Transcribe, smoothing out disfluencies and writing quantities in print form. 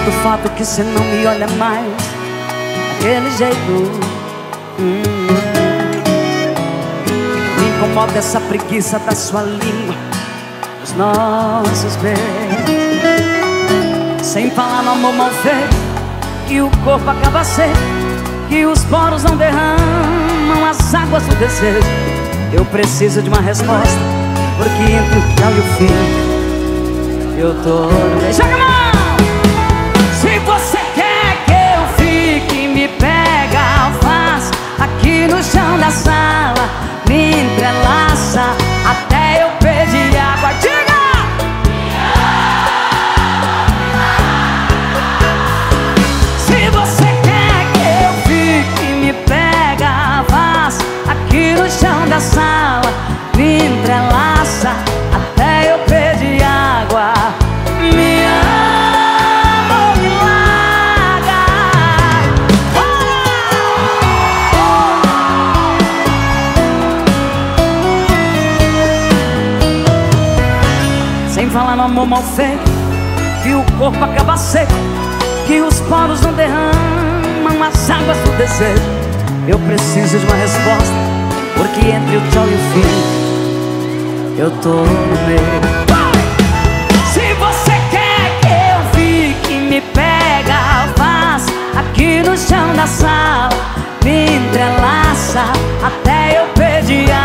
incomoda o fato que cê não me olha mais daquele jeito. Me incomoda essa preguiça da sua língua, dos nossos beijos. Sem falar no amor mal feito, que o corpo acaba seco, que os poros não derramam as águas do desejo. Eu preciso de uma resposta, porque entre o tchau e o fim eu tô no meio. Joga a mão! Se você quer que eu fique, me pega, faz aqui no chão da sala, me entrelaça até eu pedir água. Diga! Se você quer que eu fique, me pega, faz aqui no chão da sala, me entrelaça até eu pedir água. Me ama ou me larga. Sem falar no amor mal feito, que o corpo acaba seco, que os poros não derramam as águas do desejo. Eu preciso de uma resposta, porque entre o tchau e o fim eu tô no meio. Se você quer que eu fique, me pega, faz aqui no chão da sala, me entrelaça até eu pedir